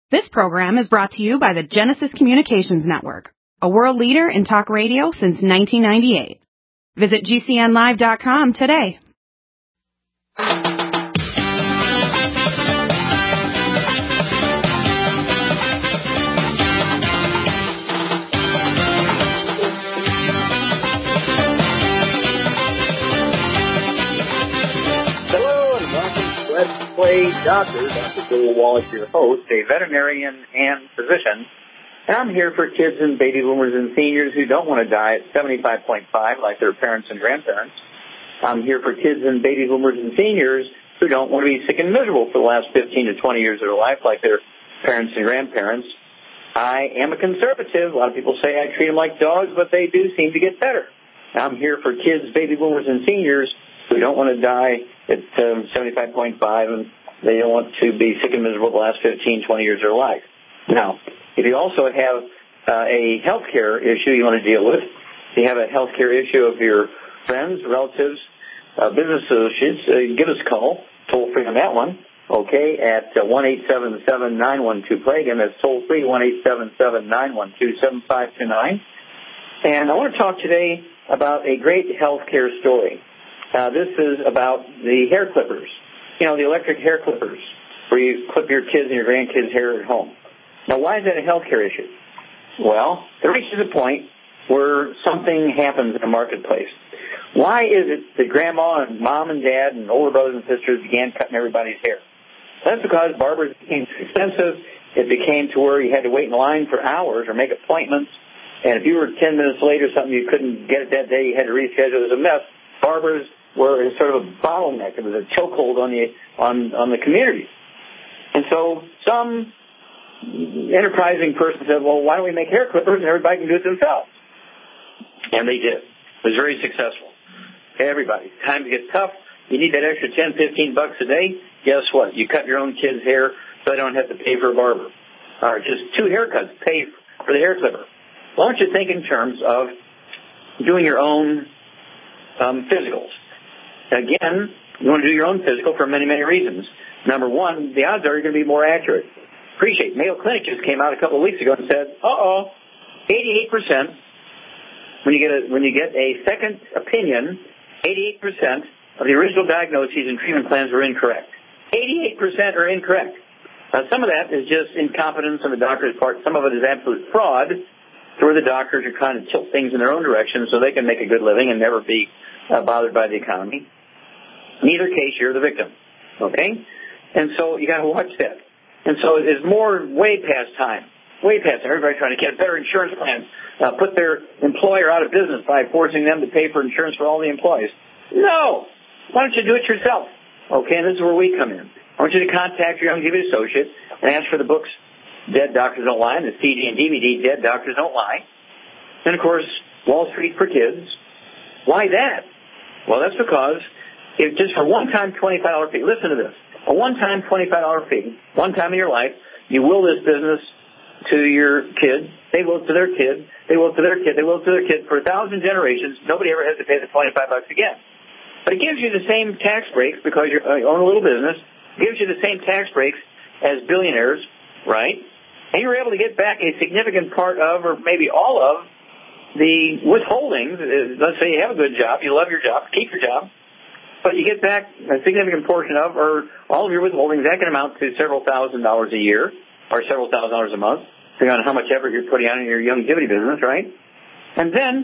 This program is brought to you by the Genesis Communications Network, a world leader in talk radio since 1998. Visit GCNlive.com today. Let's Play Doctor. Dr. Bill Wallace, your host, a veterinarian and physician. And I'm here for kids and baby boomers and seniors who don't want to die at 75.5 like their parents and grandparents. I'm here for kids and baby boomers and seniors who don't want to be sick and miserable for the last 15 to 20 years of their life like their parents and grandparents. I am a conservative. A lot of people say I treat them like dogs, but they do seem to get better. I'm here for kids, baby boomers, and seniors who don't want to die at 75.5 and they don't want to be sick and miserable the last 15, 20 years of their life. Now, if you also have a health care issue you want to deal with, if you have a health care issue of your friends, relatives, business associates, give us a call, toll free on that one, okay, at 1-877-912-PLAY. Again, that's toll free, 1-877-912-7529. And I want to talk today about a great health care story. This is about the hair clippers, the electric hair clippers, where you clip your kids and your grandkids' hair at home. Now, why is that a health care issue? Well, it reaches a point where something happens in the marketplace. Why is it that grandma and mom and dad and older brothers and sisters began cutting everybody's hair? That's because barbers became too expensive. It became to where you had to wait in line for hours or make appointments. And if you were 10 minutes late or something, you couldn't get it that day. You had to reschedule. It was a mess. Barbers were sort of a bottleneck. It was a chokehold on the community. And so some enterprising person said, well, why don't we make hair clippers and everybody can do it themselves? And they did. It was very successful. Everybody. Times get tough. You need that extra $10, $15 a day. Guess what? You cut your own kids' hair so they don't have to pay for a barber. Or just 2 haircuts, pay for the hair clipper. Why don't you think in terms of doing your own physicals? Again, you want to do your own physical for many, many reasons. Number one, the odds are you're going to be more accurate. Appreciate Mayo Clinic just came out a couple of weeks ago and said, 88%, when you get a second opinion, 88% of the original diagnoses and treatment plans were incorrect. 88% are incorrect. Some of that is just incompetence on the doctor's part. Some of it is absolute fraud, where the doctors are trying to tilt things in their own direction so they can make a good living and never be bothered by the economy. In either case, you're the victim, okay? And so you got to watch that. And so it's more way past time. Everybody trying to get better insurance plans, put their employer out of business by forcing them to pay for insurance for all the employees. No! Why don't you do it yourself? Okay, and this is where we come in. I want you to contact your Youngevity associate and ask for the books Dead Doctors Don't Lie, and the CD and DVD Dead Doctors Don't Lie. And, of course, Wall Street for Kids. Why that? Well, that's because if just for one-time $25 fee, listen to this, a one-time $25 fee, one time in your life, you will this business to your kid, they will to their kid, they will to their kid, they will to their kid for 1,000 generations. Nobody ever has to pay the $25 again. But it gives you the same tax breaks because you own a little business. It gives you the same tax breaks as billionaires, right? And you're able to get back a significant part of, or maybe all of, the withholdings. Let's say you have a good job, you love your job, keep your job, but you get back a significant portion of, or all of your withholdings. That can amount to several $1,000s a year, or several $1,000s a month, depending on how much effort you're putting out in your Youngevity business, right? And then,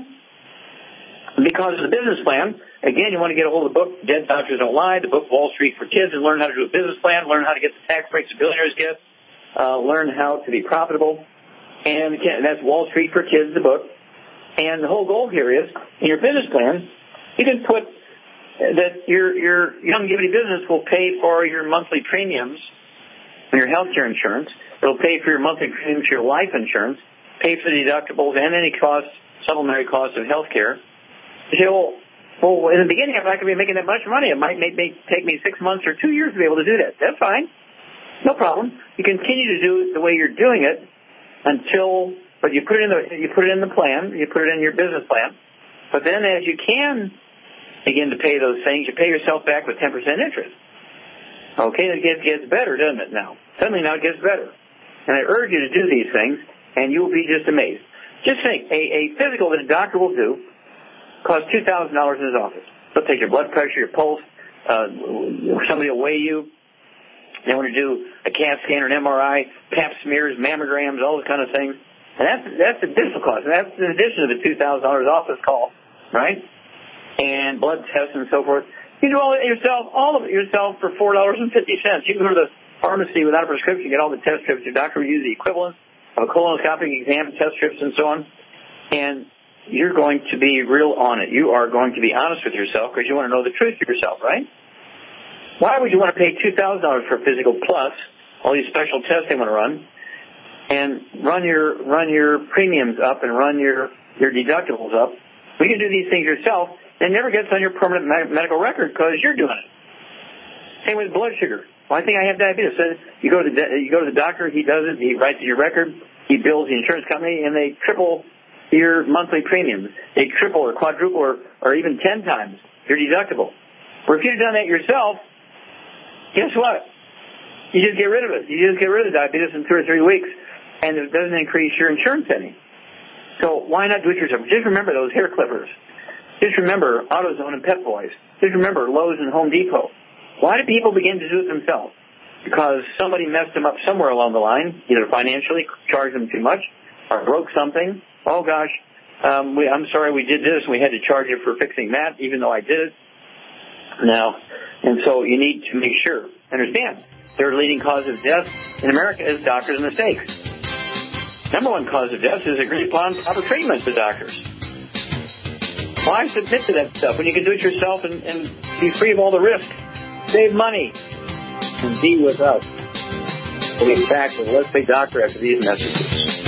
because of the business plan, again, you want to get a hold of the book, Dead Doctors Don't Lie, the book Wall Street for Kids, and learn how to do a business plan, learn how to get the tax breaks that billionaires get, learn how to be profitable. And again, that's Wall Street for Kids, the book. And the whole goal here is, in your business plan, you can put that your Youngevity business will pay for your monthly premiums and your health care insurance. It'll pay for your monthly premiums, your life insurance, pay for the deductibles and any costs, supplementary costs of health care. You say, well, in the beginning, I'm not going to be making that much money. It might take me 6 months or 2 years to be able to do that. That's fine. No problem. You continue to do it the way you're doing it until... But you put it in the plan, you put it in your business plan. But then as you can begin to pay those things, you pay yourself back with 10% interest. Okay, it gets better, doesn't it now? Suddenly now it gets better. And I urge you to do these things, and you will be just amazed. Just think, a physical that a doctor will do costs $2,000 in his office. They'll take your blood pressure, your pulse, somebody will weigh you. They want to do a CAT scan or an MRI, pap smears, mammograms, all those kind of things. And that's the additional cost. And that's in addition to the $2,000 office call, right? And blood tests and so forth. You do all of it yourself for $4.50. You can go to the pharmacy without a prescription, get all the test strips. Your doctor will use the equivalent of a colonoscopic exam, test strips, and so on. And you're going to be real on it. You are going to be honest with yourself because you want to know the truth of yourself, right? Why would you want to pay $2,000 for a physical plus all these special tests they want to run and run your premiums up and run your deductibles up? We can do these things yourself. It never gets on your permanent medical record because you're doing it. Same with blood sugar. Well, I think I have diabetes. So you go to the doctor, he does it, he writes your record, he bills the insurance company, and they triple your monthly premiums. They triple or quadruple or even 10 times your deductible. Or if you'd done that yourself, guess what? You just get rid of it. You just get rid of the diabetes in 2 or 3 weeks, and it doesn't increase your insurance any. So why not do it yourself? Just remember those hair clippers. Just remember AutoZone and Pep Boys. Just remember Lowe's and Home Depot. Why do people begin to do it themselves? Because somebody messed them up somewhere along the line, either financially, charged them too much, or broke something. Oh, gosh, I'm sorry we did this, and we had to charge you for fixing that, even though I did it. Now, and so you need to make sure. Understand, third leading cause of death in America is doctors' mistakes. Number one cause of death is agreed upon proper treatment to doctors. Why submit to that stuff when you can do it yourself and be free of all the risk? Save money and be with us. We'll be back with Leslie Doctor after these messages.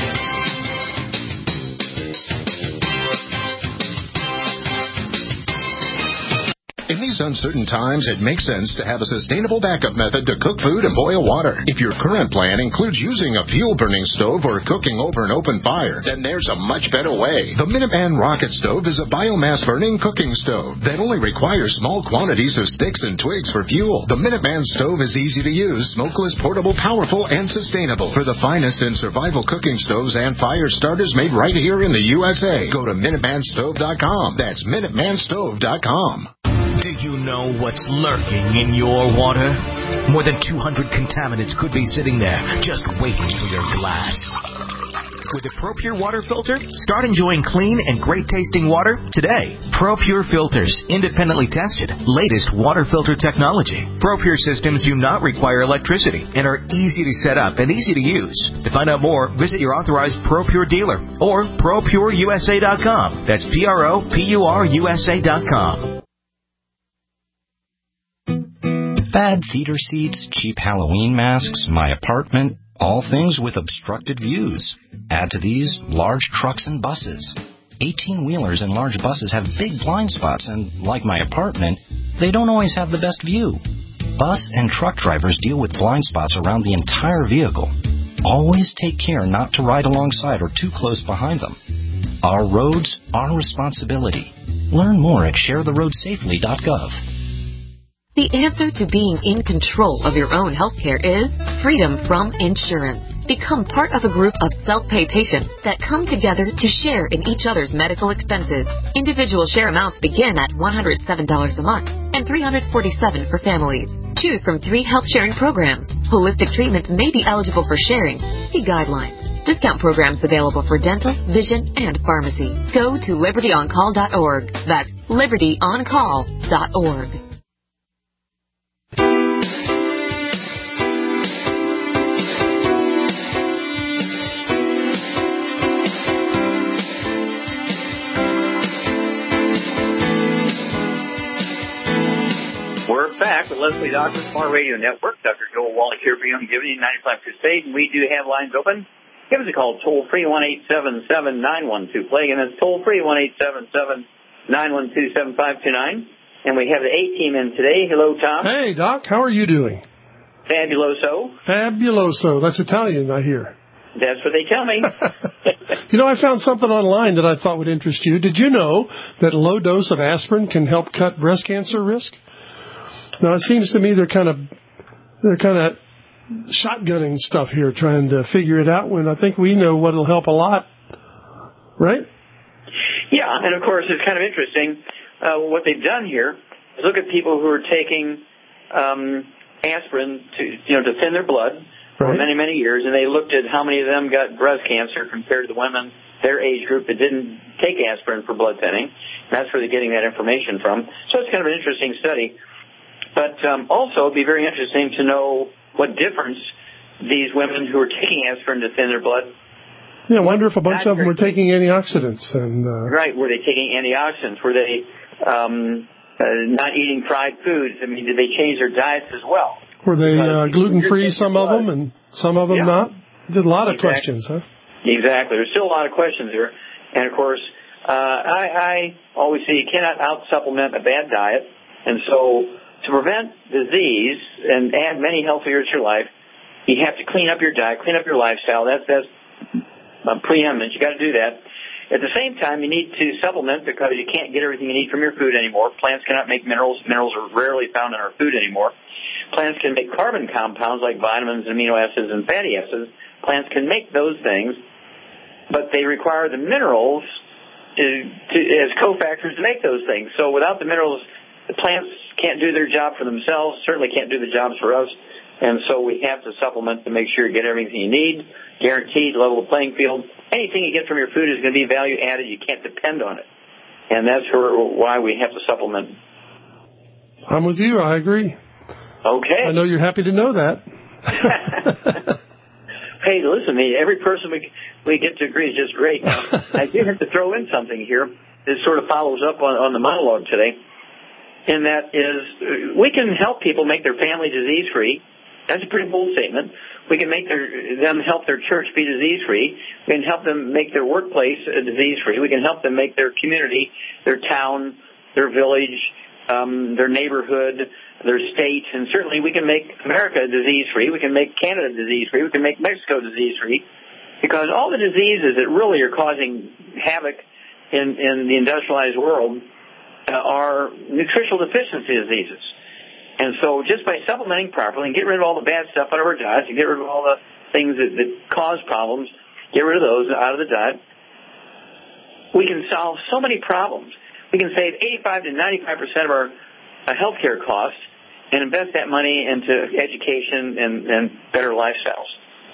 In these uncertain times, it makes sense to have a sustainable backup method to cook food and boil water. If your current plan includes using a fuel-burning stove or cooking over an open fire, then there's a much better way. The Minuteman Rocket Stove is a biomass-burning cooking stove that only requires small quantities of sticks and twigs for fuel. The Minuteman Stove is easy to use, smokeless, portable, powerful, and sustainable. For the finest in survival cooking stoves and fire starters made right here in the USA, go to MinutemanStove.com. That's MinutemanStove.com. Do you know what's lurking in your water? More than 200 contaminants could be sitting there, just waiting for your glass. With a ProPure water filter, start enjoying clean and great-tasting water today. ProPure filters, independently tested, latest water filter technology. ProPure systems do not require electricity and are easy to set up and easy to use. To find out more, visit your authorized ProPure dealer or ProPureUSA.com. That's ProPureUSA.com. Bad theater seats, cheap Halloween masks, my apartment, all things with obstructed views. Add to these large trucks and buses. 18-wheelers and large buses have big blind spots, and like my apartment, they don't always have the best view. Bus and truck drivers deal with blind spots around the entire vehicle. Always take care not to ride alongside or too close behind them. Our roads, our responsibility. Learn more at sharetheroadsafely.gov. The answer to being in control of your own healthcare is freedom from insurance. Become part of a group of self-pay patients that come together to share in each other's medical expenses. Individual share amounts begin at $107 a month and $347 for families. Choose from 3 health sharing programs. Holistic treatments may be eligible for sharing. See guidelines. Discount programs available for dental, vision, and pharmacy. Go to libertyoncall.org. That's libertyoncall.org. We're back with Leslie Doctor, Smart Radio Network. Dr. Joel Wallach here for Young Giving, 95 Crusade, and we do have lines open. Give us a call, toll-free, 1-877-912-PLAGUE, and that's toll-free, 1-877-912-7529. And we have the A-team in today. Hello, Tom. Hey, Doc. How are you doing? Fabuloso. Fabuloso. That's Italian, I hear. That's what they tell me. You know, I found something online that I thought would interest you. Did you know that a low dose of aspirin can help cut breast cancer risk? Now, it seems to me they're kind of shotgunning stuff here, trying to figure it out when I think we know what'll help a lot, right? Yeah, and of course it's kind of interesting. What they've done here is look at people who are taking aspirin to thin their blood for many years, and they looked at how many of them got breast cancer compared to the women their age group that didn't take aspirin for blood thinning. That's where they're getting that information from. So it's kind of an interesting study. But also, it'd be very interesting to know what difference these women who are taking aspirin to thin their blood. Yeah, I wonder if a bunch of them were taking antioxidants. Right, were they taking antioxidants? Were they not eating fried foods? I mean, did they change their diets as well? Were they gluten-free, some of them, and some of them not? There's a lot of questions, huh? Exactly. There's still a lot of questions here. And, of course, I always say you cannot out-supplement a bad diet. And so to prevent disease and add many health years to your life, you have to clean up your diet, clean up your lifestyle. That's preeminent. You got to do that. At the same time, you need to supplement because you can't get everything you need from your food anymore. Plants cannot make minerals. Minerals are rarely found in our food anymore. Plants can make carbon compounds like vitamins, amino acids, and fatty acids. Plants can make those things, but they require the minerals as cofactors to make those things. So without the minerals, the plants can't do their job for themselves, certainly can't do the jobs for us. And so we have to supplement to make sure you get everything you need, guaranteed, level the playing field. Anything you get from your food is going to be value added. You can't depend on it. And that's why we have to supplement. I'm with you. I agree. Okay. I know you're happy to know that. Hey, listen, every person we get to agree is just great. Now, I do have to throw in something here that sort of follows up on the monologue today, and that is we can help people make their family disease-free. That's a pretty bold statement. We can make them help their church be disease-free. We can help them make their workplace disease-free. We can help them make their community, their town, their village, their neighborhood, their state, and certainly we can make America disease-free. We can make Canada disease-free. We can make Mexico disease-free, because all the diseases that really are causing havoc in the industrialized world are nutritional deficiency diseases. And so just by supplementing properly and get rid of all the bad stuff out of our diets and get rid of all the things that cause problems, get rid of those out of the diet, we can solve so many problems. We can save 85 to 95% of our healthcare costs and invest that money into education and better lifestyles.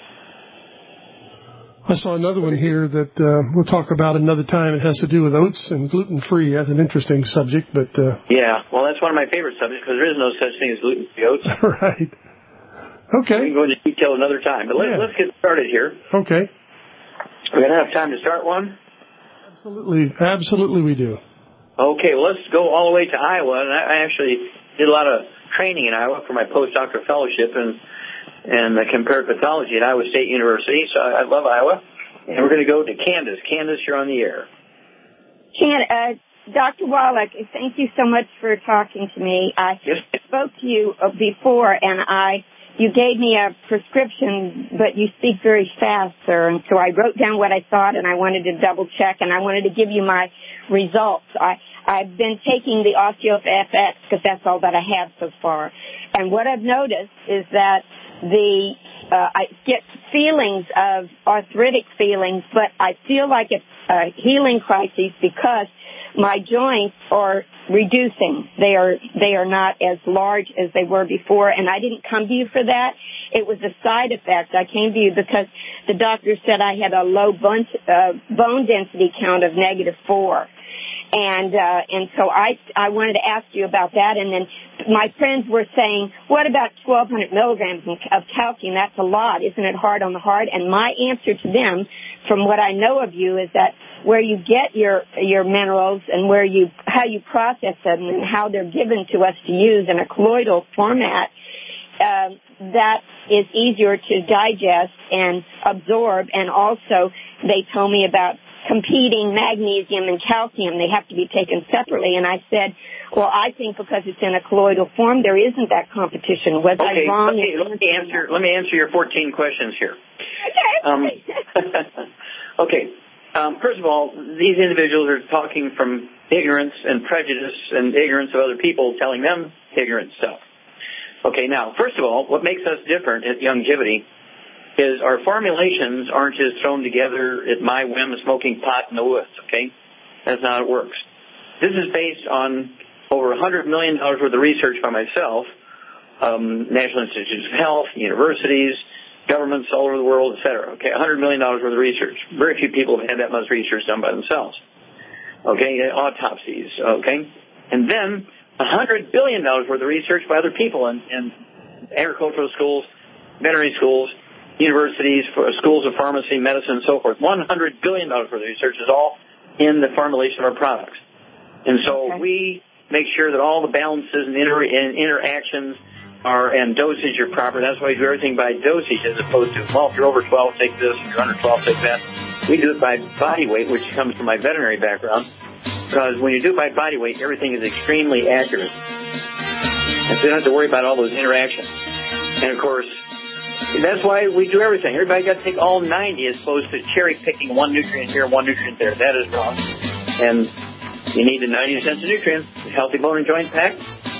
I saw another one here that we'll talk about another time. It has to do with oats and gluten-free. That's an interesting subject, but... Yeah, well, that's one of my favorite subjects because there is no such thing as gluten-free oats. Right. Okay. We can go into detail another time, but let's get started here. Okay. We're going to have time to start one? Absolutely we do. Okay, well, let's go all the way to Iowa, and I actually did a lot of training in Iowa for my postdoctoral fellowship and comparative pathology at Iowa State University, so I love Iowa. And we're going to go to Candace. Candace, you're on the air. Dr. Wallach, thank you so much for talking to me. I spoke to you before, and you gave me a prescription, but you speak very fast, sir, and so I wrote down what I thought, and I wanted to double-check, and I wanted to give you my results. I've been taking the OsteoFX because that's all that I have so far. And what I've noticed is that I get feelings of arthritic feelings, but I feel like it's a healing crisis because my joints are reducing. They are not as large as they were before, and I didn't come to you for that. It was a side effect. I came to you because the doctor said I had a low bone density count of -4. And so I wanted to ask you about that. And then my friends were saying, what about 1,200 milligrams of calcium? That's a lot. Isn't it hard on the heart? And my answer to them, from what I know of you, is that where you get your minerals and how you process them and how they're given to us to use in a colloidal format, that is easier to digest and absorb. And also, they told me about competing magnesium and calcium. They have to be taken separately. And I said, well, I think because it's in a colloidal form, there isn't that competition. Was I wrong? Okay, let me answer your 14 questions here. Okay. First of all, these individuals are talking from ignorance and prejudice and ignorance of other people telling them ignorant stuff. Okay, now, first of all, what makes us different at Youngevity is our formulations aren't just thrown together at my whim, smoking pot in the woods, okay? That's not how it works. This is based on over $100 million worth of research by myself, National Institutes of Health, universities, governments all over the world, et cetera. Okay, $100 million worth of research. Very few people have had that much research done by themselves. Okay, autopsies, okay? And then $100 billion worth of research by other people in agricultural schools, veterinary schools, universities, schools of pharmacy, medicine, and so forth. $100 billion worth of research is all in the formulation of our products. And so we make sure that all the balances and interactions and dosage are proper. That's why we do everything by dosage as opposed to, well, if you're over 12, take this. If you're under 12, take that. We do it by body weight, which comes from my veterinary background. Because when you do it by body weight, everything is extremely accurate. And so you don't have to worry about all those interactions. And, of course, that's why we do everything. Everybody got to take all 90 as opposed to cherry-picking one nutrient here and one nutrient there. That is wrong. And you need the 90 essential nutrients, healthy bone and joint pack.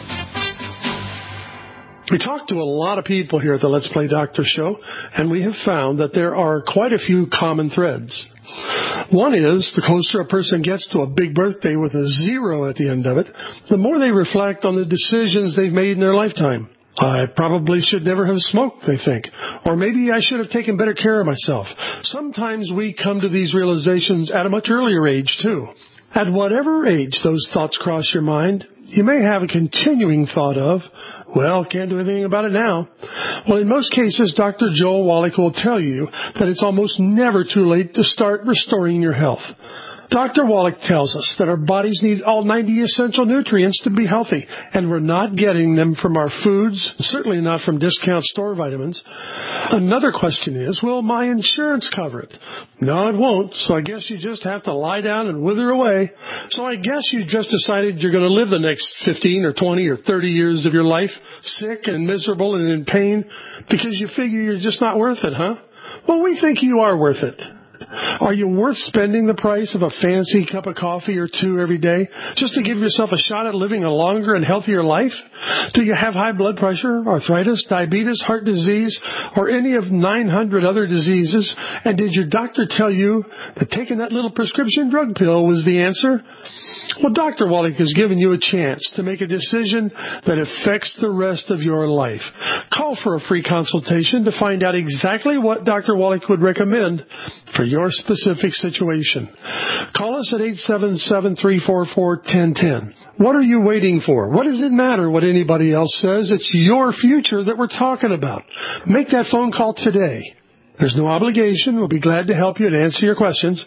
We talk to a lot of people here at the Let's Play Doctor show, and we have found that there are quite a few common threads. One is, the closer a person gets to a big birthday with a 0 at the end of it, the more they reflect on the decisions they've made in their lifetime. I probably should never have smoked, they think. Or maybe I should have taken better care of myself. Sometimes we come to these realizations at a much earlier age, too. At whatever age those thoughts cross your mind, you may have a continuing thought of, well, can't do anything about it now. Well, in most cases, Dr. Joel Wallach will tell you that it's almost never too late to start restoring your health. Dr. Wallach tells us that our bodies need all 90 essential nutrients to be healthy, and we're not getting them from our foods, certainly not from discount store vitamins. Another question is, will my insurance cover it? No, it won't, so I guess you just have to lie down and wither away. So I guess you just decided you're going to live the next 15 or 20 or 30 years of your life sick and miserable and in pain because you figure you're just not worth it, huh? Well, we think you are worth it. Are you worth spending the price of a fancy cup of coffee or two every day just to give yourself a shot at living a longer and healthier life? Do you have high blood pressure, arthritis, diabetes, heart disease, or any of 900 other diseases? And did your doctor tell you that taking that little prescription drug pill was the answer? Well, Dr. Wallach has given you a chance to make a decision that affects the rest of your life. Call for a free consultation to find out exactly what Dr. Wallach would recommend for your specific situation. Call us at 877-344-1010. What are you waiting for? What does it matter what anybody else says? It's your future that we're talking about. Make that phone call today. There's no obligation. We'll be glad to help you and answer your questions.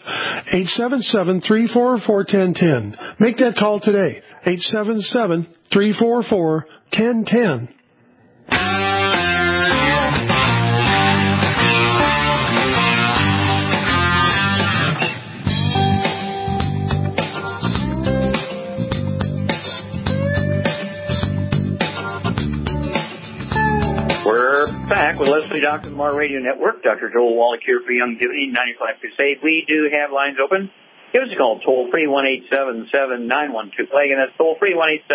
877-344-1010. Make that call today. 877-344-1010. Back with Leslie Dr. Lamar Radio Network. Dr. Joel Wallach here for Youngevity 95 Crusade. We do have lines open. Give us a call, toll free 1-877-912-PLAGUE, and that's toll free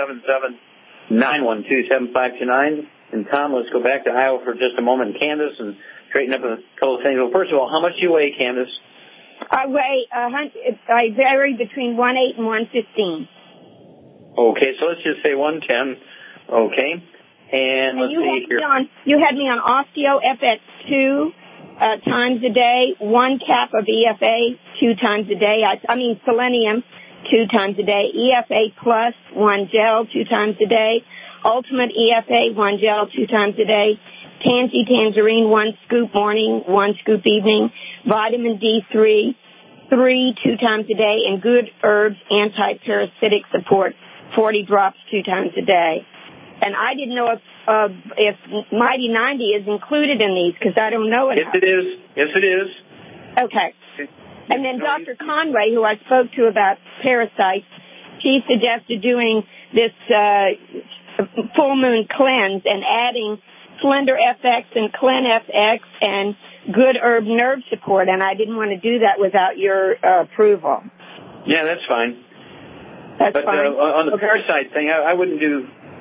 1-877-912-7529. And Tom, let's go back to Iowa for just a moment. Candace, and straighten up a couple of things. Well, first of all, how much do you weigh, Candace? I weigh I vary between 108 and 115. Okay, so let's just say 110. Okay. And let's see here. You had me on Osteo FX2 times a day, 1 cap of EFA 2 times a day. I mean Selenium 2 times a day, EFA Plus 1 gel 2 times a day, Ultimate EFA 1 gel 2 times a day, Tansy Tangerine 1 scoop morning, 1 scoop evening, Vitamin D3 2 times a day, and Good Herbs Anti-Parasitic Support 40 drops 2 times a day. And I didn't know if Mighty 90 is included in these because I don't know it. Yes, it is. Yes, it is. Okay. And then Dr. Conway, who I spoke to about parasites, she suggested doing this full moon cleanse and adding Slender FX and Clen FX and Good Herb Nerve Support. And I didn't want to do that without your approval. Yeah, that's fine. That's but fine. On the parasite thing, I wouldn't do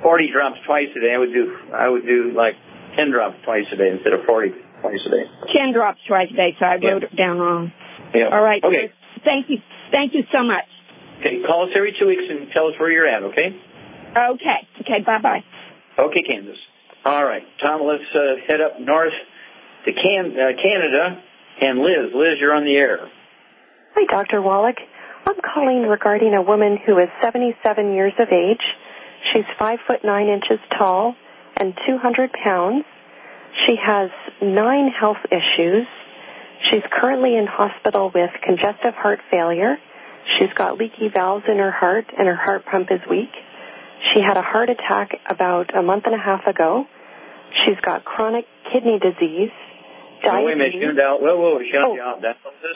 40 drops twice a day. I would do like 10 drops twice a day instead of 40 twice a day. 10 drops twice a day, so I wrote it down wrong. Yeah. All right. Okay. Thank you so much. Okay, call us every 2 weeks and tell us where you're at, okay? Okay, bye-bye. Okay, Kansas. All right, Tom, let's head up north to Canada. And Liz, you're on the air. Hi, Dr. Wallach. I'm calling regarding a woman who is 77 years of age. She's 5'9" tall and 200 pounds. She has 9 health issues. She's currently in hospital with congestive heart failure. She's got leaky valves in her heart, and her heart pump is weak. She had a heart attack about a month and a half ago. She's got chronic kidney disease, diabetes. Wait a minute, she on dialysis?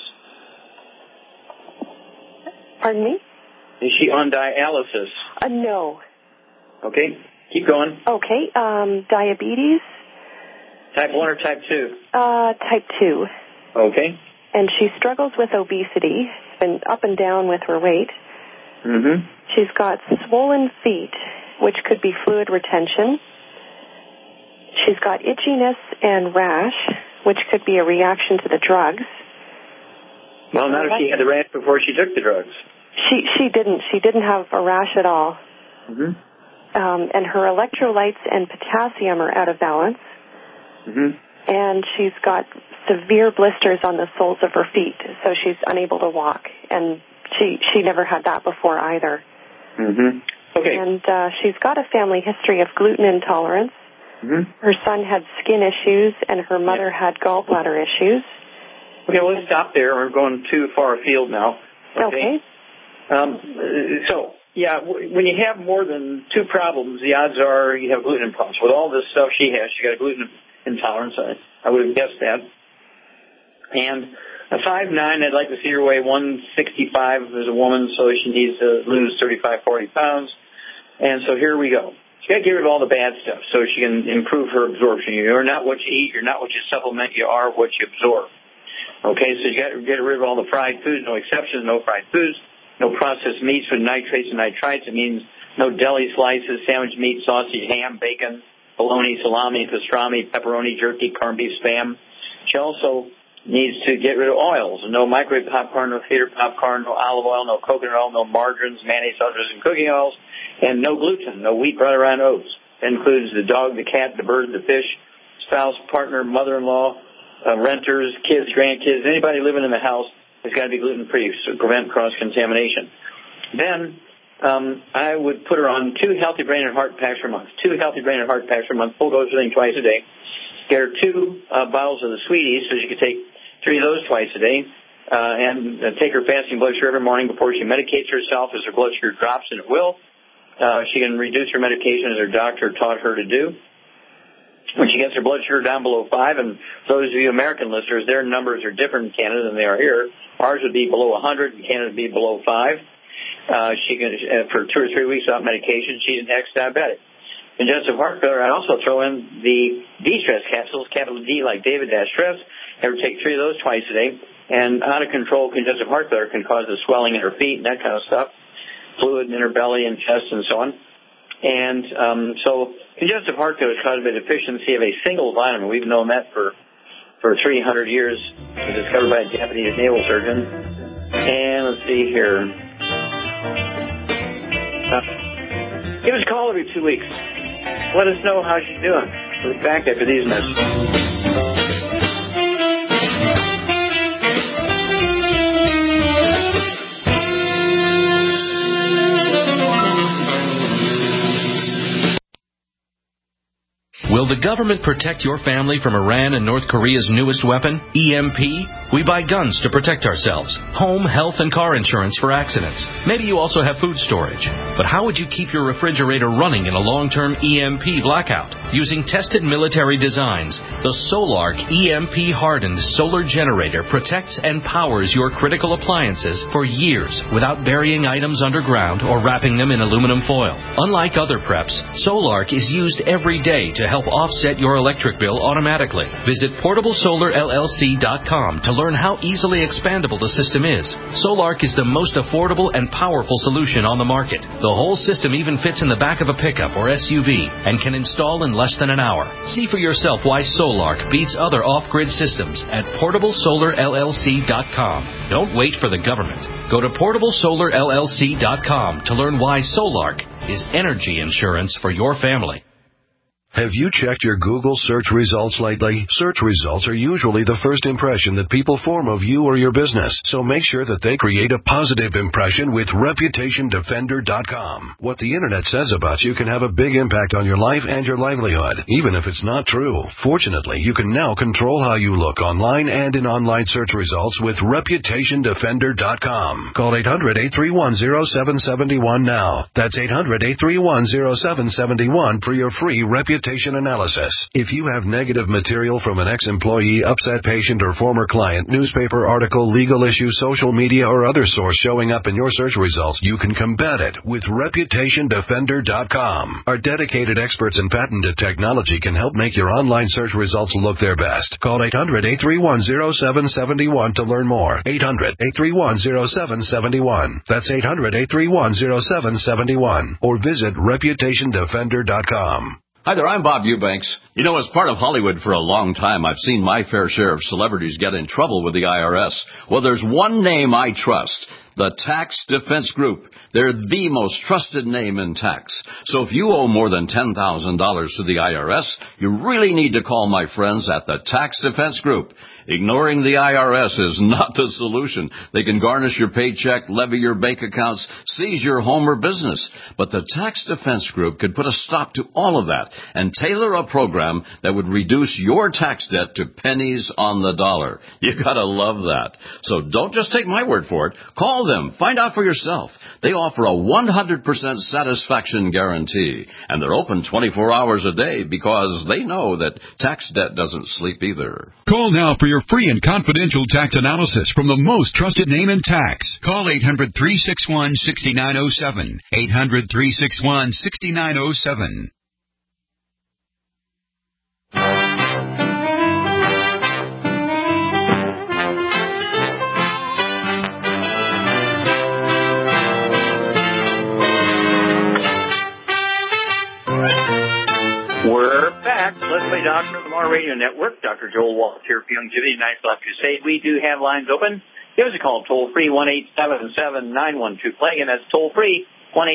Pardon me? Is she on dialysis? No. Okay, keep going. Okay, diabetes. Type 1 or type 2? Type 2. Okay. And she struggles with obesity, been up and down with her weight. Mm-hmm. She's got swollen feet, which could be fluid retention. She's got itchiness and rash, which could be a reaction to the drugs. Well, not if she had the rash before she took the drugs. She didn't. She didn't have a rash at all. Mm-hmm. And her electrolytes and potassium are out of balance. Mm-hmm. And she's got severe blisters on the soles of her feet, so she's unable to walk. And she never had that before either. Mm-hmm. Okay. And she's got a family history of gluten intolerance. Mm-hmm. Her son had skin issues, and her mother had gallbladder issues. Okay, well, let's stop there. We're going too far afield now. Okay. When you have more than 2 problems, the odds are you have gluten intolerance. With all this stuff she has, she got a gluten intolerance. I would have guessed that. And a 5'9", I'd like to see her weigh 165 as a woman, so she needs to lose 35, 40 pounds. And so here we go. She got to get rid of all the bad stuff so she can improve her absorption. You're not what you eat. You're not what you supplement. You are what you absorb. Okay, so you got to get rid of all the fried foods, no exceptions, no fried foods, no processed meats with nitrates and nitrites. It means no deli slices, sandwich meat, sausage, ham, bacon, bologna, salami, pastrami, pepperoni, jerky, corned beef, Spam. She also needs to get rid of oils. No microwave popcorn, no theater popcorn, no olive oil, no coconut oil, no margarines, mayonnaise, others, and cooking oils, and no gluten, no wheat, butter, and oats. That includes the dog, the cat, the bird, the fish, spouse, partner, mother-in-law, renters, kids, grandkids, anybody living in the house has got to be gluten-free to prevent cross-contamination. Then I would put her on 2 healthy brain and heart packs per month. 2 healthy brain and heart packs per month, full dose thing twice a day. Get her 2 bottles of the Sweeties so she could take 3 of those twice a day. And take her fasting blood sugar every morning before she medicates herself as her blood sugar drops, and it will. She can reduce her medication as her doctor taught her to do. When she gets her blood sugar down below 5, and those of you American listeners, their numbers are different in Canada than they are here. Ours would be below 100, and Canada would be below 5. She can, for 2 or 3 weeks without medication, she's an ex-diabetic. Congestive heart failure, I also throw in the D-stress capsules, capital D like David stress. Have her take 3 of those twice a day. And out of control congestive heart failure can cause the swelling in her feet and that kind of stuff, fluid in her belly and chest and so on. And so congestive heart failure is caused by deficiency of a single vitamin. We've known that for 300 years. It was discovered by a Japanese naval surgeon. And let's see here. Give us a call every 2 weeks. Let us know how she's doing. We'll be back after these messages. Will the government protect your family from Iran and North Korea's newest weapon, EMP? We buy guns to protect ourselves, home, health, and car insurance for accidents. Maybe you also have food storage. But how would you keep your refrigerator running in a long-term EMP blackout? Using tested military designs, the Solark EMP-hardened solar generator protects and powers your critical appliances for years without burying items underground or wrapping them in aluminum foil. Unlike other preps, Solark is used every day to help offset your electric bill automatically. Visit PortableSolarLLC.com to learn learn how easily expandable the system is. Solark is the most affordable and powerful solution on the market. The whole system even fits in the back of a pickup or SUV and can install in less than an hour. See for yourself why Solark beats other off-grid systems at PortableSolarLLC.com. Don't wait for the government. Go to PortableSolarLLC.com to learn why Solark is energy insurance for your family. Have you checked your Google search results lately? Search results are usually the first impression that people form of you or your business, so make sure that they create a positive impression with ReputationDefender.com. What the Internet says about you can have a big impact on your life and your livelihood, even if it's not true. Fortunately, you can now control how you look online and in online search results with ReputationDefender.com. Call 800-831-0771 now. That's 800-831-0771 for your free reputation analysis. If you have negative material from an ex-employee, upset patient, or former client, newspaper article, legal issue, social media, or other source showing up in your search results, you can combat it with ReputationDefender.com. Our dedicated experts in patented technology can help make your online search results look their best. Call 800-831-0771 to learn more. 800-831-0771. That's 800-831-0771. Or visit ReputationDefender.com. Hi there, I'm Bob Eubanks. You know, as part of Hollywood for a long time, I've seen my fair share of celebrities get in trouble with the IRS. Well, there's one name I trust. The Tax Defense Group. They're the most trusted name in tax. So if you owe more than $10,000 to the IRS, you really need to call my friends at the Tax Defense Group. Ignoring the IRS is not the solution. They can garnish your paycheck, levy your bank accounts, seize your home or business. But the Tax Defense Group could put a stop to all of that and tailor a program that would reduce your tax debt to pennies on the dollar. You gotta love that. So don't just take my word for it. Call them. Find out for yourself. They offer a 100% satisfaction guarantee. And they're open 24 hours a day because they know that tax debt doesn't sleep either. Call now for your free and confidential tax analysis from the most trusted name in tax. Call 800-361-6907. 800-361-6907. We're back. Let's Play Doctor of the Mar Radio Network. Dr. Joel Wallach here for Youngevity, Nice Life Crusade. We do have lines open. Give us a call, toll-free, 1-877-912-PLAY. And that's toll-free,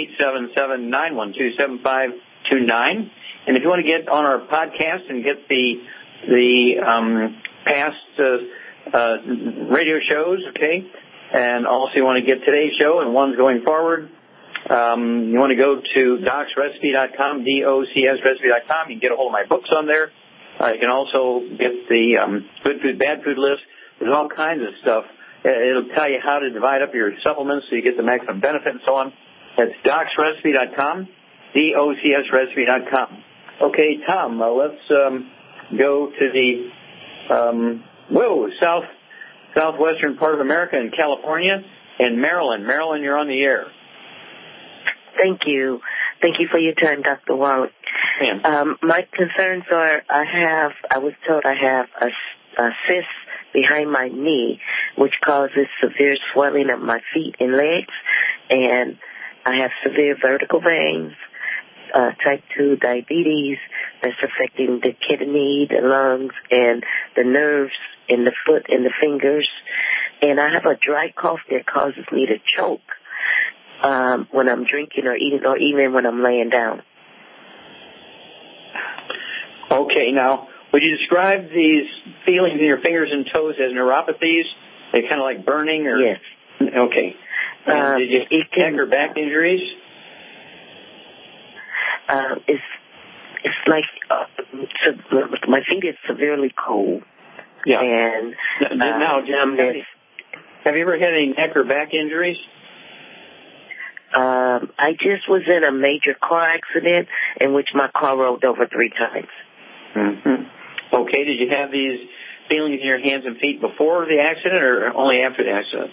1-877-912-7529. And if you want to get on our podcast and get the past radio shows, okay, and also you want to get today's show and ones going forward, you want to go to docsrecipe.com, DOCSrecipe.com. You can get a hold of my books on there. You can also get the good food, bad food list. There's all kinds of stuff. It'll tell you how to divide up your supplements so you get the maximum benefit and so on. That's docsrecipe.com, DOCSrecipe.com. Okay, Tom, let's go to the southwestern part of America in California and Maryland. Maryland, you're on the air. Thank you. Thank you for your time, Dr. Wallach. My concerns are I was told I have a cyst behind my knee, which causes severe swelling of my feet and legs, and I have severe vertical veins, type 2 diabetes that's affecting the kidney, the lungs, and the nerves in the foot and the fingers, and I have a dry cough that causes me to choke when I'm drinking or eating, or even when I'm laying down. Okay, now, would you describe these feelings in your fingers and toes as neuropathies? They kind of like burning, or? Yes. Okay. And did you have neck or back injuries? It's like my feet is severely cold. Yeah. And now, have you ever had any neck or back injuries? I just was in a major car accident in which my car rolled over 3 times. Mm-hmm. Okay, did you have these feelings in your hands and feet before the accident or only after the accident?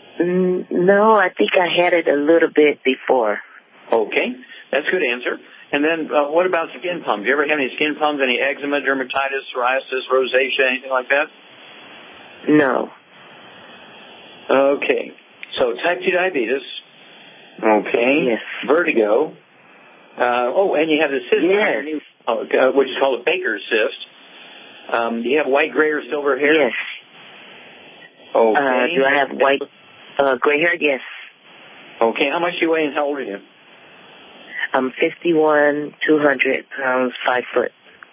No, I think I had it a little bit before. Okay, that's a good answer. And then what about skin problems? Do you ever have any skin problems, any eczema, dermatitis, psoriasis, rosacea, anything like that? No. Okay. So type 2 diabetes. Okay. Yes. Vertigo. And you have the cyst, which is called a Baker's cyst. Do you have white, gray, or silver hair? Yes. Okay. Do I have white, gray hair? Yes. Okay. How much do you weigh and how old are you? I'm 51, 200 pounds, 5 foot.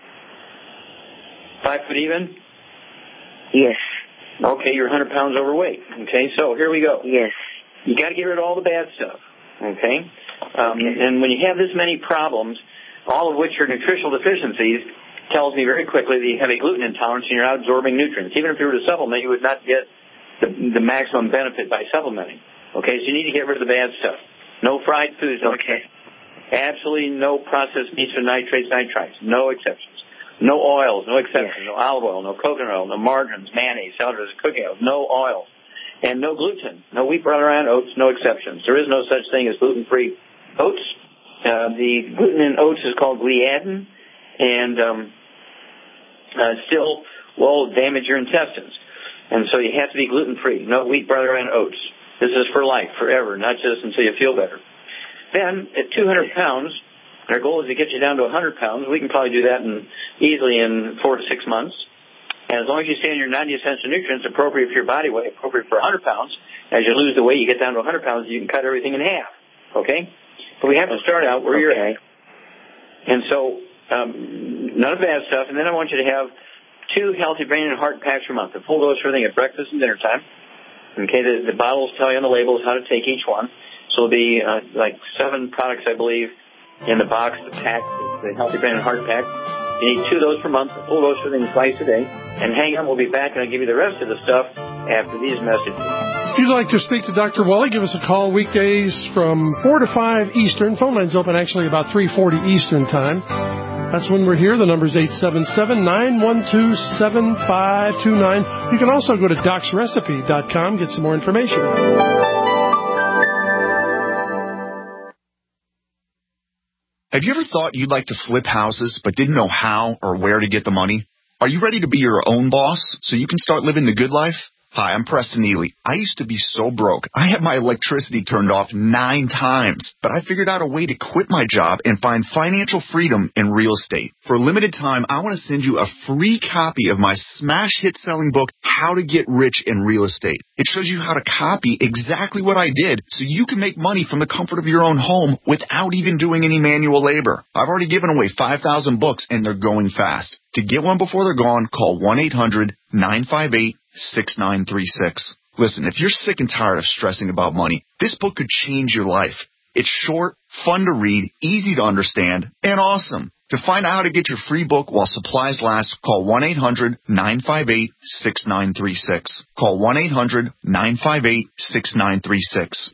5 foot even? Yes. Okay, you're 100 pounds overweight. Okay, so here we go. Yes. You got to get rid of all the bad stuff. Okay? And when you have this many problems, all of which are nutritional deficiencies, tells me very quickly that you have a gluten intolerance and you're not absorbing nutrients. Even if you were to supplement, you would not get the maximum benefit by supplementing. Okay, so you need to get rid of the bad stuff. No fried foods. Okay. Absolutely no processed meats or nitrates, nitrites. No exceptions. No oils, no exceptions. No olive oil, no coconut oil, no margarines, mayonnaise, salads, cooking oils. No oils. And no gluten. No wheat, bran, oats, no exceptions. There is no such thing as gluten-free oats. The gluten in oats is called gliadin, and still will damage your intestines. And so you have to be gluten-free. No wheat, bran, oats. This is for life, forever, not just until you feel better. Then, at 200 pounds, our goal is to get you down to 100 pounds. We can probably do that easily in 4 to 6 months. And as long as you stay on your 90 essential nutrients appropriate for your body weight, appropriate for 100 pounds, as you lose the weight, you get down to 100 pounds, you can cut everything in half. Okay? But we have to start out where you're at. And so, none of the bad stuff. And then I want you to have 2 healthy brain and heart packs per month. A full dose for everything at breakfast and dinner time. Okay? The bottles tell you on the labels how to take each one. So it'll be like 7 products, I believe, in the box, the pack, the Healthy Brain and Heart Pack. You need 2 of those per month, a full dose for things twice a day. And hang on, we'll be back and I'll give you the rest of the stuff after these messages. If you'd like to speak to Dr. Wally, give us a call weekdays from 4 to 5 Eastern. Phone line's open actually about 3:40 Eastern time. That's when we're here. The number's 877-912-7529. You can also go to docsrecipe.com, get some more information. Have you ever thought you'd like to flip houses but didn't know how or where to get the money? Are you ready to be your own boss so you can start living the good life? Hi, I'm Preston Ely. I used to be so broke. I had my electricity turned off 9 times, but I figured out a way to quit my job and find financial freedom in real estate. For a limited time, I want to send you a free copy of my smash hit selling book, How to Get Rich in Real Estate. It shows you how to copy exactly what I did so you can make money from the comfort of your own home without even doing any manual labor. I've already given away 5,000 books and they're going fast. To get one before they're gone, call 1-800-958-6936. Listen, if you're sick and tired of stressing about money, this book could change your life. It's short, fun to read, easy to understand, and awesome. To find out how to get your free book while supplies last, call 1-800-958-6936. Call 1-800-958-6936.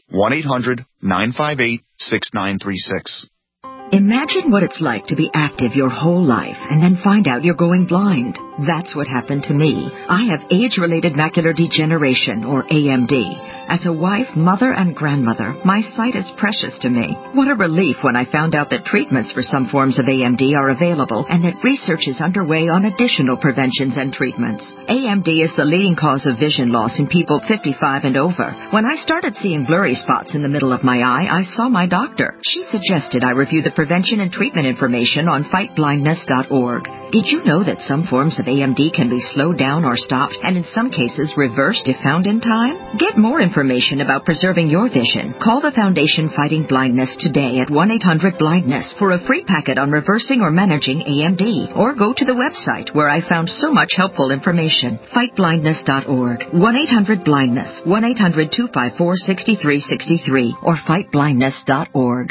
1-800-958-6936. Imagine what it's like to be active your whole life and then find out you're going blind. That's what happened to me. I have age-related macular degeneration, or AMD. As a wife, mother, and grandmother, my sight is precious to me. What a relief when I found out that treatments for some forms of AMD are available and that research is underway on additional preventions and treatments. AMD is the leading cause of vision loss in people 55 and over. When I started seeing blurry spots in the middle of my eye, I saw my doctor. She suggested I review the prevention and treatment information on fightblindness.org. Did you know that some forms of AMD can be slowed down or stopped, and in some cases reversed if found in time? Get more information about preserving your vision. Call the Foundation Fighting Blindness today at 1-800-BLINDNESS for a free packet on reversing or managing AMD. Or go to the website where I found so much helpful information. Fightblindness.org. 1-800-BLINDNESS. 1-800-254-6363 or fightblindness.org.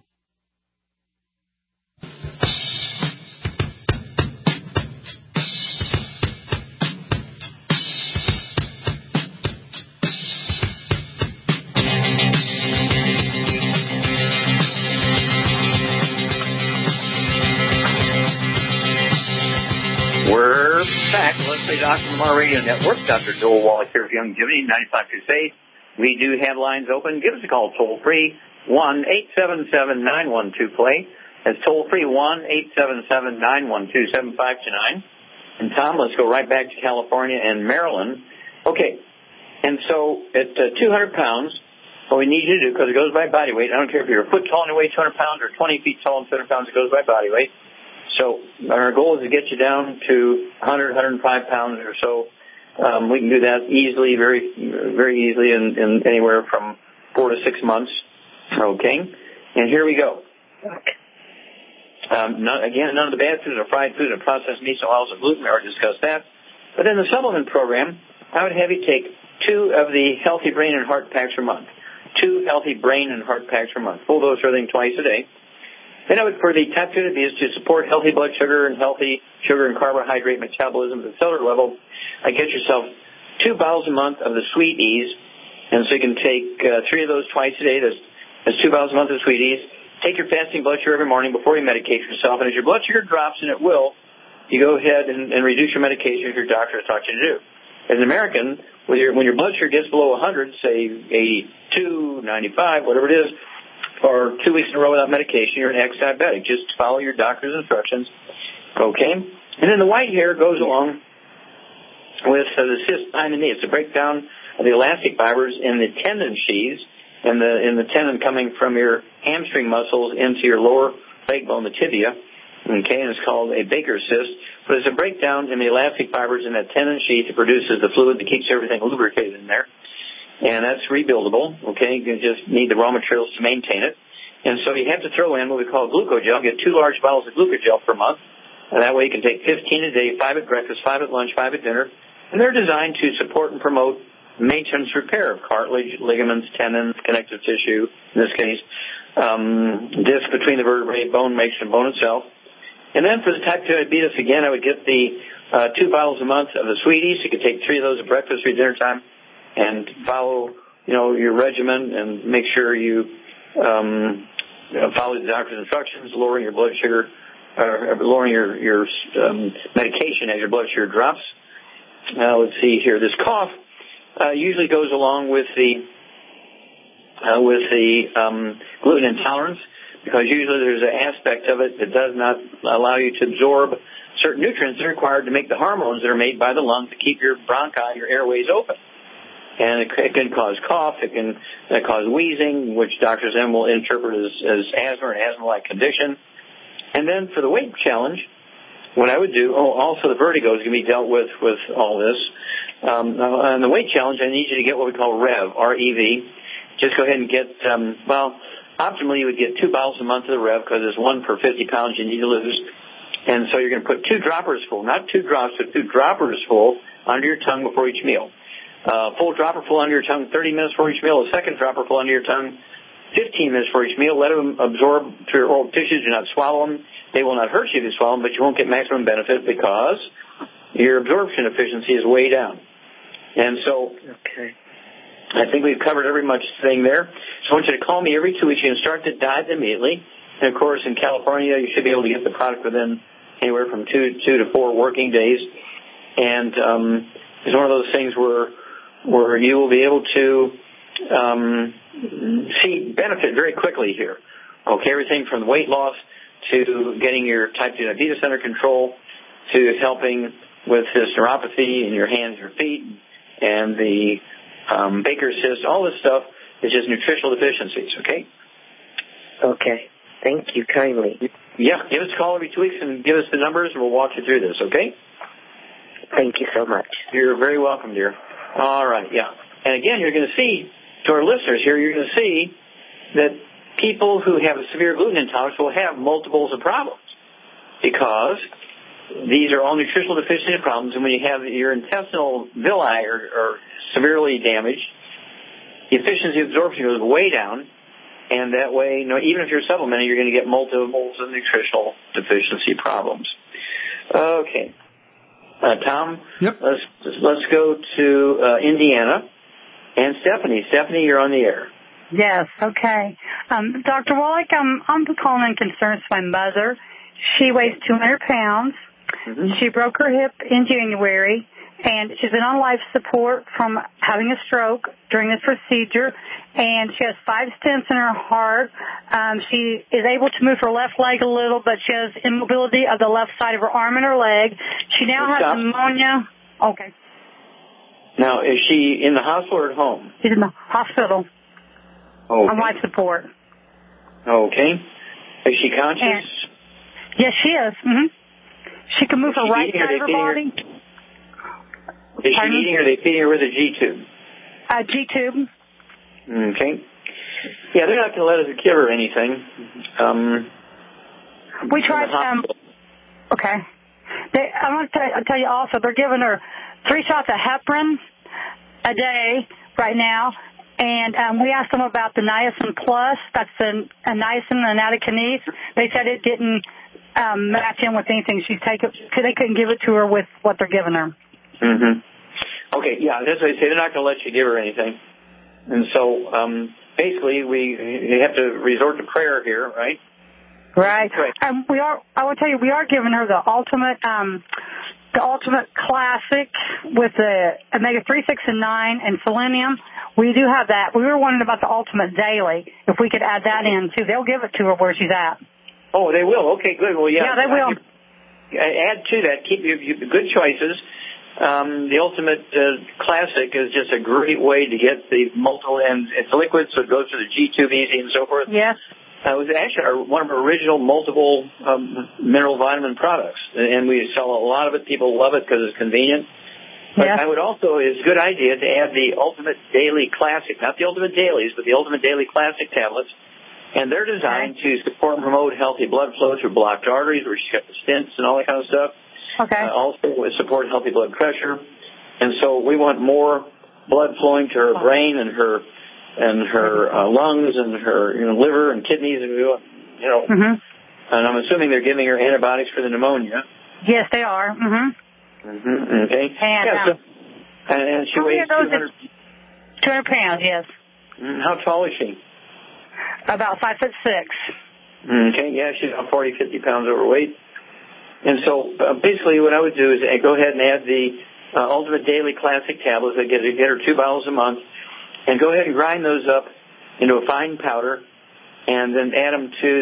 We're back. Let's Play Doctor from our radio network. Dr. Joel Wallach here for Young Jimmy, 95 Crusade. We do have lines open. Give us a call toll free, 1-877-912-PLAY. That's toll-free, 1-877-912-7529. And Tom, let's go right back to California and Maryland. Okay, and so at 200 pounds, what we need you to do, because it goes by body weight, I don't care if you're a foot tall and you weigh 200 pounds or 20 feet tall and 200 pounds, it goes by body weight. So our goal is to get you down to 100, 105 pounds or so. We can do that easily, very, very easily in anywhere from 4 to 6 months. Okay, and here we go. None of the bad foods or fried food and processed meats, oils, and gluten. We already discussed that. But in the supplement program, I would have you take 2 of the Healthy Brain and Heart Packs per month. 2 Healthy Brain and Heart Packs per month. Full dose everything twice a day. Then I would, for the type 2 diabetes, to support healthy blood sugar and healthy sugar and carbohydrate metabolism at the cellular level, I get yourself 2 bottles a month of the Sweet Ease. And so you can take 3 of those twice a day. That's 2 bottles a month of Sweet Ease. Take your fasting blood sugar every morning before you medicate yourself. And as your blood sugar drops, and it will, you go ahead and reduce your medication if your doctor has taught you to do. As an American, when your blood sugar gets below 100, say 82, 95, whatever it is, for 2 weeks in a row without medication, you're an ex-diabetic. Just follow your doctor's instructions. Okay? And then the white hair goes along with the cyst behind the knee. It's a breakdown of the elastic fibers in the tendon sheaths and the tendon coming from your hamstring muscles into your lower leg bone, the tibia. Okay, and it's called a Baker's cyst. But it's a breakdown in the elastic fibers in that tendon sheath that produces the fluid that keeps everything lubricated in there. And that's rebuildable, okay? You just need the raw materials to maintain it. And so you have to throw in what we call glucogel. Get 2 large bottles of glucogel per month. And that way you can take 15 a day, 5 at breakfast, 5 at lunch, 5 at dinner. And they're designed to support and promote maintenance repair of cartilage, ligaments, tendons, connective tissue, in this case, disc between the vertebrae, bone makes and bone itself. And then for the type 2 diabetes, again, I would get the 2 bottles a month of the Sweeties. You could take 3 of those at breakfast or dinner time and follow, your regimen and make sure you follow the doctor's instructions, lowering your blood sugar, lowering your medication as your blood sugar drops. Let's see here. This cough usually goes along with the gluten intolerance, because usually there's an aspect of it that does not allow you to absorb certain nutrients that are required to make the hormones that are made by the lungs to keep your bronchi, your airways open. And it can cause cough. It can cause wheezing, which doctors then will interpret as asthma or an asthma-like condition. And then for the weight challenge, what I would do, also the vertigo is going to be dealt with all this. On the weight challenge, I need you to get what we call REV, R-E-V. Just go ahead and get, optimally you would get 2 bottles a month of the REV, because there's 1 per 50 pounds you need to lose. And so you're going to put 2 droppers full, not 2 drops, but 2 droppers full under your tongue before each meal. Full dropper full under your tongue 30 minutes before each meal. A second dropper full under your tongue 15 minutes before each meal. Let them absorb to your oral tissues. Do not swallow them. They will not hurt you if you swallow them, but you won't get maximum benefit because your absorption efficiency is way down. And so I think we've covered every much thing there. So I want you to call me every 2 weeks. You can start the diet immediately. And, of course, in California, you should be able to get the product within anywhere from 2 to 4 working days. And it's one of those things where you will be able to see benefit very quickly here. Okay, everything from weight loss to getting your type 2 diabetes under control to helping with this neuropathy in your hands, your feet, and the Baker's cyst. All this stuff is just nutritional deficiencies, okay? Okay. Thank you kindly. Yeah, give us a call every 2 weeks and give us the numbers, and we'll walk you through this, okay? Thank you so much. You're very welcome, dear. All right, yeah. And again, you're going to see, to our listeners here, you're going to see that people who have a severe gluten intolerance will have multiples of problems, because these are all nutritional deficiency problems. And when you have your intestinal villi are severely damaged, the efficiency of absorption goes way down. And that way, even if you're supplementing, you're going to get multiples of nutritional deficiency problems. Okay. Tom, yep. Let's go to Indiana. And Stephanie. Stephanie, you're on the air. Yes, okay. Dr. Wallach, I'm calling in concerns with my mother. She weighs 200 pounds. Mm-hmm. She broke her hip in January, and she's been on life support from having a stroke during this procedure, and she has 5 stents in her heart. She is able to move her left leg a little, but she has immobility of the left side of her arm and her leg. She now has pneumonia. Okay. Now, is she in the hospital or at home? She's in the hospital. Okay. On life support. Okay. Is she conscious? Yes, she is. Mm-hmm. She can move her right side of her body. Is she eating or are they feeding her with a G-tube? G-tube. Okay. Yeah, they're not going to let us give her anything. We tried. Okay. I want to tell you also, they're giving her 3 shots of heparin a day right now. And we asked them about the niacin plus. That's the niacin and nattokinase. They said it didn't match in with anything she's taken because they couldn't give it to her with what they're giving her. Mm-hmm. Okay, yeah, that's what they say. They're not going to let you give her anything. And so basically we have to resort to prayer here, right? Right. I will tell you, we are giving her the ultimate classic with the omega-3, 6, and 9 and selenium. We do have that. We were wondering about the ultimate daily. If we could add that in too, they'll give it to her where she's at. Oh, they will. Okay, good. Well, yeah. Yeah, they will. Add to that. Keep you good choices. The ultimate classic is just a great way to get the multiple, and it's liquid, so it goes to the G-tube easy and so forth. Yes. It was actually one of our original multiple mineral vitamin products, and we sell a lot of it. People love it because it's convenient. But I would also, it's a good idea to add the Ultimate Daily Classic, not the Ultimate Dailies, but the Ultimate Daily Classic tablets. And they're designed to support and promote healthy blood flow through blocked arteries, where she's got the stents and all that kind of stuff. Okay. Also support healthy blood pressure. And so we want more blood flowing to her brain and her lungs and her liver and kidneys and Mm-hmm. And I'm assuming they're giving her antibiotics for the pneumonia. Yes, they are. Mm-hmm. Mm-hmm. Okay. And she weighs 200 pounds. Yes. How tall is she? About 5'6". Okay. Yeah, she's about 40, 50 pounds overweight. And so basically, what I would do is go ahead and add the Ultimate Daily Classic tablets. I get her 2 bottles a month. And go ahead and grind those up into a fine powder, and then add them to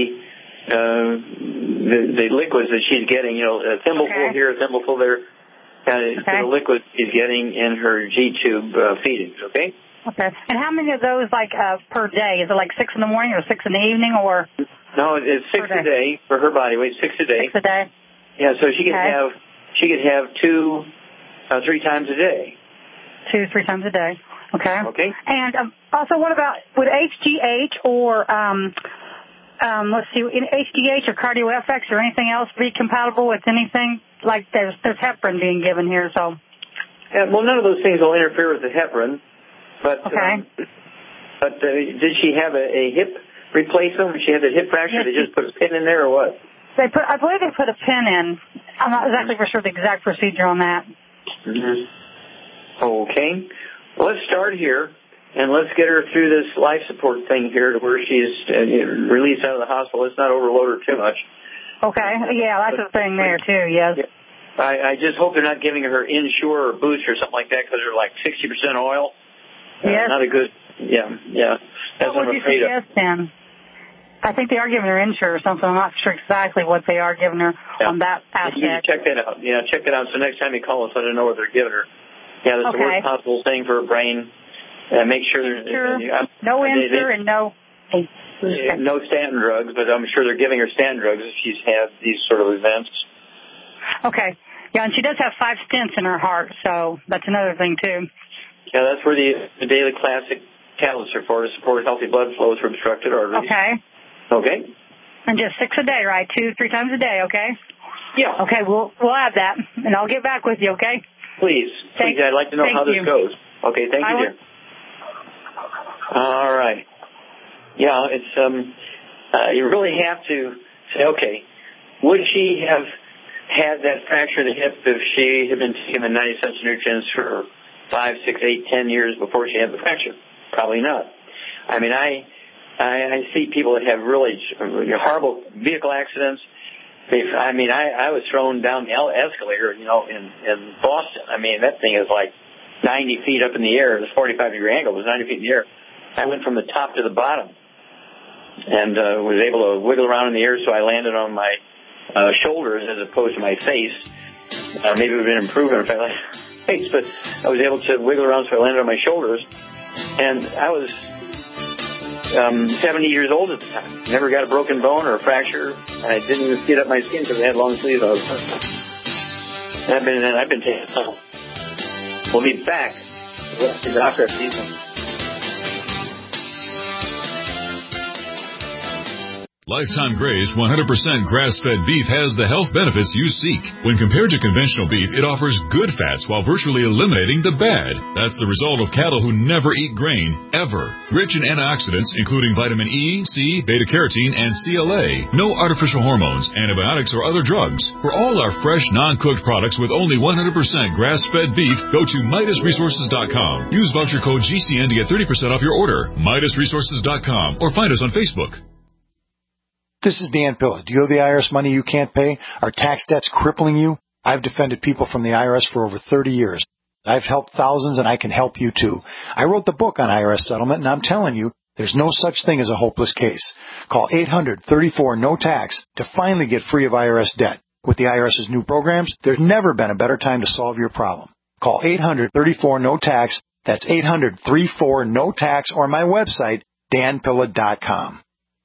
the liquids that she's getting. A thimbleful here, a thimbleful there. The liquid she's getting in her G-tube feedings. Okay. Okay. And how many of those per day? Is it like 6 in the morning or 6 in the evening or? No, it's 6 a day for her body weight. 6 a day. 6 a day. Yeah. So she could have 2, 3 times a day. 2, 3 times a day. Okay. Okay. And also, what about would HGH or let's see, HGH or CardioFX or anything else be compatible with anything? Like there's heparin being given here, so. Yeah, well, none of those things will interfere with the heparin, but did she have a hip replacement? When she had the hip fracture, they just put a pin in there or what? I believe they put a pin in. I'm not exactly for sure the exact procedure on that. Mm-hmm. Okay. Well, let's start here, and let's get her through this life support thing here to where she's released out of the hospital. Let's not overload her too much. Okay. Yeah, that's the thing there, too, yes. Yeah. I just hope they're not giving her Ensure or Boost or something like that because they're like 60% oil. Yes. Not a good, yeah. What would you suggest then? I think they are giving her Ensure or something. I'm not sure exactly what they are giving her on that aspect. You can check that out. Yeah, check that out. So next time you call us, let her know what they're giving her. Yeah, that's the worst possible thing for her brain. Make sure there's no Ensure and no statin drugs, but I'm sure they're giving her statin drugs if she's had these sort of events. Okay. Yeah, and she does have 5 stents in her heart, so that's another thing, too. Yeah, that's where the Daily Classic tablets are for, to support healthy blood flow through obstructed arteries. Okay. And just 6 a day, right? 2, 3 times a day, okay? Yeah. Okay, we'll add that, and I'll get back with you, okay? Please. I'd like to know how this goes. Okay, thank you, dear. All right. Yeah, it's you really have to say, okay, would she have had that fracture of the hip if she had been taking the 90 cents nutrients for 5, 6, 8, 10 years before she had the fracture? Probably not. I mean, I see people that have really horrible vehicle accidents, I was thrown down the escalator, in Boston. I mean, that thing is like 90 feet up in the air. This 45-degree angle was 90 feet in the air. I went from the top to the bottom and was able to wiggle around in the air, so I landed on my shoulders as opposed to my face. Maybe it would have been improvement if I landed on my face, but I was able to wiggle around, so I landed on my shoulders. And I was 70 years old at the time. Never got a broken bone or a fracture, and I didn't even skid up my skin because I had long sleeves on. I've been taking some. We'll be back with the doctor season. Lifetime Graze 100% grass-fed beef has the health benefits you seek. When compared to conventional beef, it offers good fats while virtually eliminating the bad. That's the result of cattle who never eat grain, ever. Rich in antioxidants, including vitamin E, C, beta-carotene, and CLA. No artificial hormones, antibiotics, or other drugs. For all our fresh, non-cooked products with only 100% grass-fed beef, go to MidasResources.com. Use voucher code GCN to get 30% off your order. MidasResources.com or find us on Facebook. This is Dan Pilla. Do you owe the IRS money you can't pay? Are tax debts crippling you? I've defended people from the IRS for over 30 years. I've helped thousands, and I can help you too. I wrote the book on IRS settlement, and I'm telling you, there's no such thing as a hopeless case. Call 800-34-NO-TAX to finally get free of IRS debt. With the IRS's new programs, there's never been a better time to solve your problem. Call 800-34-NO-TAX. That's 800-34-NO-TAX, or my website, danpilla.com.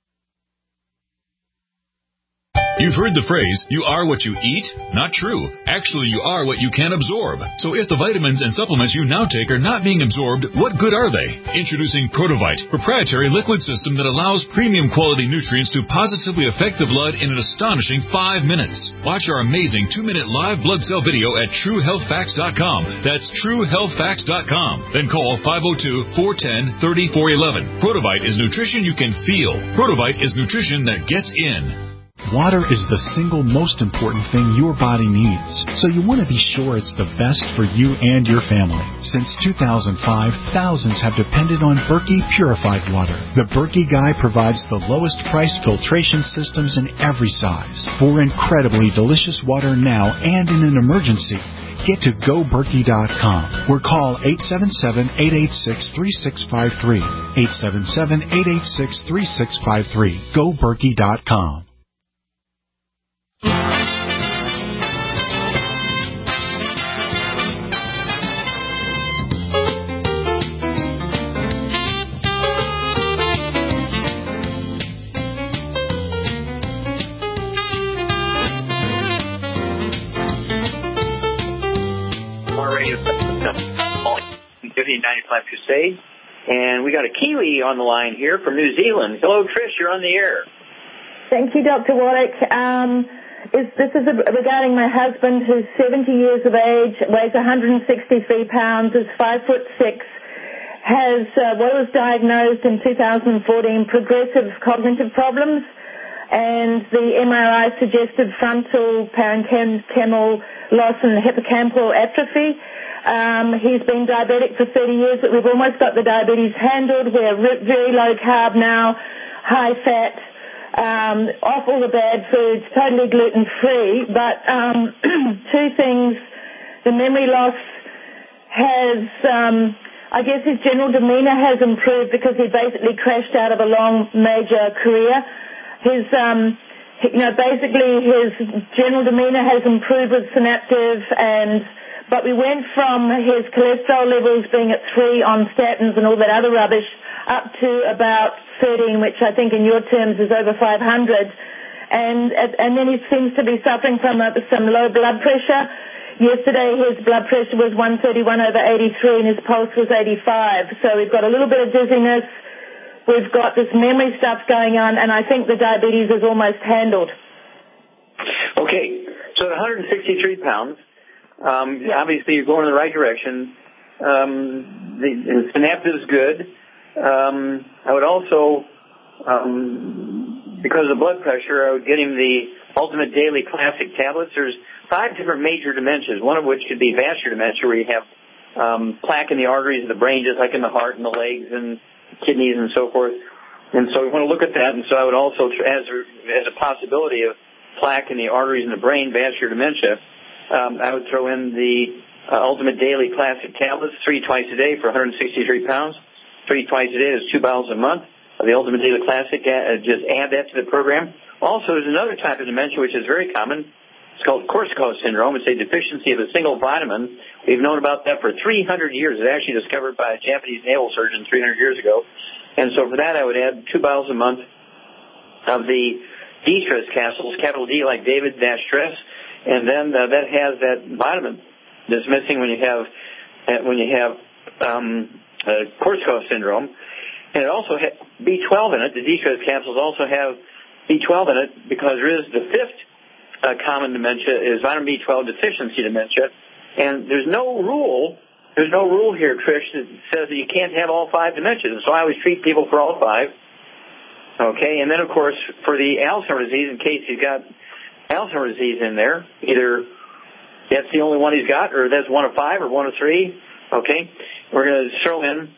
You've heard the phrase, you are what you eat? Not true. Actually, you are what you can absorb. So if the vitamins and supplements you now take are not being absorbed, what good are they? Introducing Protovite, proprietary liquid system that allows premium quality nutrients to positively affect the blood in an astonishing 5 minutes. Watch our amazing 2-minute live blood cell video at TrueHealthFacts.com. That's TrueHealthFacts.com. Then call 502-410-3411. Protovite is nutrition you can feel. Protovite is nutrition that gets in. Water is the single most important thing your body needs, so you want to be sure it's the best for you and your family. Since 2005, thousands have depended on Berkey purified water. The Berkey Guy provides the lowest price filtration systems in every size for incredibly delicious water now and in an emergency. Get to GoBerkey.com or call 877-886-3653. 877-886-3653. GoBerkey.com. Crusade, and we got a Kiwi on the line here from New Zealand. Hello, Trish, you're on the air. Thank you, Dr. Wallach. This is regarding my husband, who's 70 years of age, weighs 163 pounds, is 5'6", has what was diagnosed in 2014, progressive cognitive problems, and the MRI suggested frontal parenchymal loss and hippocampal atrophy. He's been diabetic for 30 years, but we've almost got the diabetes handled. We're very low carb now, high fat, off all the bad foods, totally gluten free. But two things: the memory loss has, I guess, his general demeanor has improved because he basically crashed out of a long major career. His basically his general demeanor has improved with Synaptive, but we went from his cholesterol levels being at 3 on statins and all that other rubbish up to about 13, which I think in your terms is over 500. And then he seems to be suffering from some low blood pressure. Yesterday his blood pressure was 131/83 and his pulse was 85. So we've got a little bit of dizziness. We've got this memory stuff going on, and I think the diabetes is almost handled. Okay, so at 163 pounds, obviously you're going in the right direction. The Synaptive is good. I would also, because of the blood pressure, I would get him the Ultimate Daily Classic tablets. There's 5 different major dementias, one of which could be vascular dementia, where you have plaque in the arteries of the brain, just like in the heart and the legs and kidneys and so forth. And so we want to look at that. And so I would also, as a possibility of plaque in the arteries in the brain, vascular dementia, I would throw in the Ultimate Daily Classic tablets, 3 twice a day for 163 pounds. 3 twice a day is 2 bottles a month of the Ultimate Daily Classic. Just add that to the program. Also, there's another type of dementia which is very common. It's called Korsakoff syndrome. It's a deficiency of a single vitamin. We've known about that for 300 years. It was actually discovered by a Japanese naval surgeon 300 years ago. And so for that, I would add 2 bottles a month of the D-Stress capsules, capital D like David, dash stress. And then that has that vitamin that's missing when you have Korsakoff syndrome. And it also has B12 in it. The D-Stress capsules also have B12 in it because there is the fifth common dementia is vitamin B12 deficiency dementia. And there's no rule here, Trish, that says that you can't have all 5 dementias. So I always treat people for all 5. Okay, and then, of course, for the Alzheimer's disease, in case he's got Alzheimer's disease in there, either that's the only one he's got, or that's 1 of 5 or 1 of 3. Okay, we're going to throw in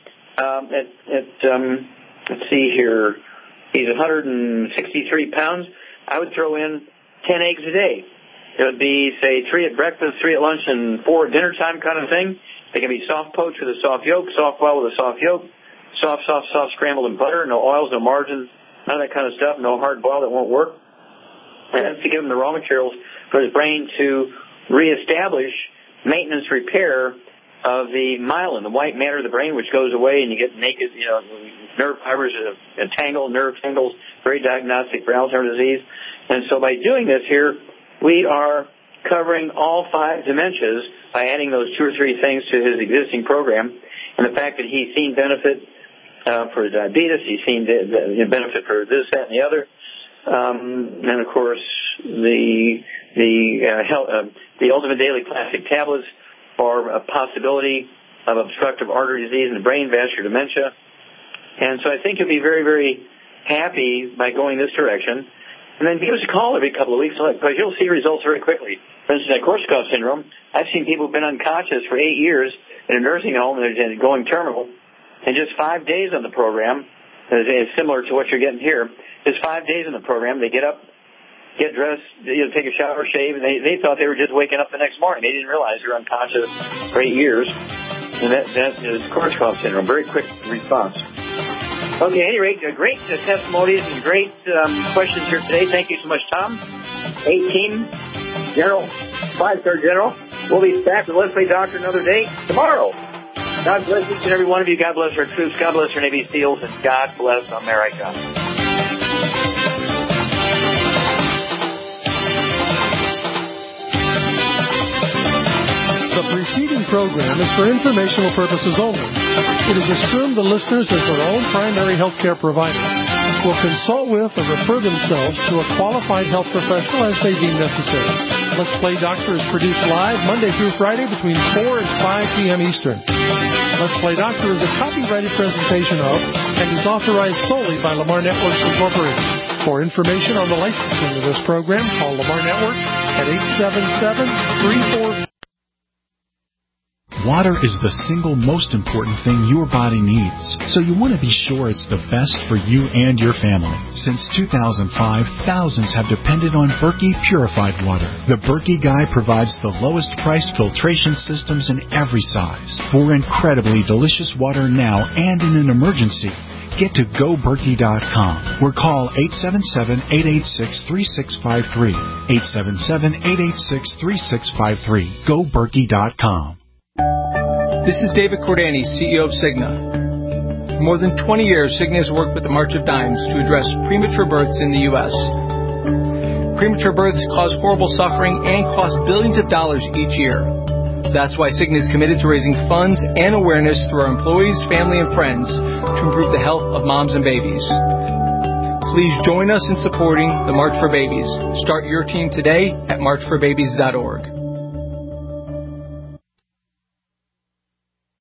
let's see here, he's 163 pounds. I would throw in 10 eggs a day. It would be, say, 3 at breakfast, 3 at lunch, and 4 at dinner time kind of thing. They can be soft poached with a soft yolk, soft boiled with a soft yolk, soft scrambled in butter, no oils, no margarines, none of that kind of stuff, no hard boiled, it won't work. And that's to give him the raw materials for his brain to reestablish maintenance repair of the myelin, the white matter of the brain, which goes away and you get naked, nerve fibers, nerve tangles, very diagnostic for Alzheimer's disease. And so by doing this here, we are covering all 5 dementias by adding those 2 or 3 things to his existing program. And the fact that he's seen benefit for diabetes, he's seen the benefit for this, that, and the other. And of course, the Ultimate Daily Classic tablets for a possibility of obstructive artery disease in the brain, vascular dementia. And so I think you'll be very, very happy by going this direction. And then give us a call every couple of weeks because you'll see results very quickly. For instance, at Korsakoff syndrome, I've seen people who've been unconscious for 8 years in a nursing home and going terminal. In just 5 days on the program, similar to what you're getting here, just 5 days in the program, they get up, get dressed, take a shower, shave, and they thought they were just waking up the next morning. They didn't realize they were unconscious for 8 years. And that is Korsakoff syndrome. Very quick response. Okay, at any rate, great testimonies and great questions here today. Thank you so much, Tom. 18, General, 5-star General. We'll be back with Let's Play Doctor another day tomorrow. God bless each and every one of you. God bless our troops. God bless our Navy SEALs. And God bless America. The preceding program is for informational purposes only. It is assumed the listeners, as their own primary health care provider, will consult with or refer themselves to a qualified health professional as they deem necessary. Let's Play Doctor is produced live Monday through Friday between 4 and 5 p.m. Eastern. Let's Play Doctor is a copyrighted presentation of and is authorized solely by Lamar Networks Incorporated. For information on the licensing of this program, call Lamar Networks at 877-34... Water is the single most important thing your body needs, so you want to be sure it's the best for you and your family. Since 2005, thousands have depended on Berkey purified water. The Berkey Guy provides the lowest priced filtration systems in every size. For incredibly delicious water now and in an emergency, get to GoBerkey.com or call 877-886-3653. 877-886-3653. GoBerkey.com. This is David Cordani, CEO of Cigna. For more than 20 years, Cigna has worked with the March of Dimes to address premature births in the U.S. Premature births cause horrible suffering and cost billions of dollars each year. That's why Cigna is committed to raising funds and awareness through our employees, family, and friends to improve the health of moms and babies. Please join us in supporting the March for Babies. Start your team today at marchforbabies.org.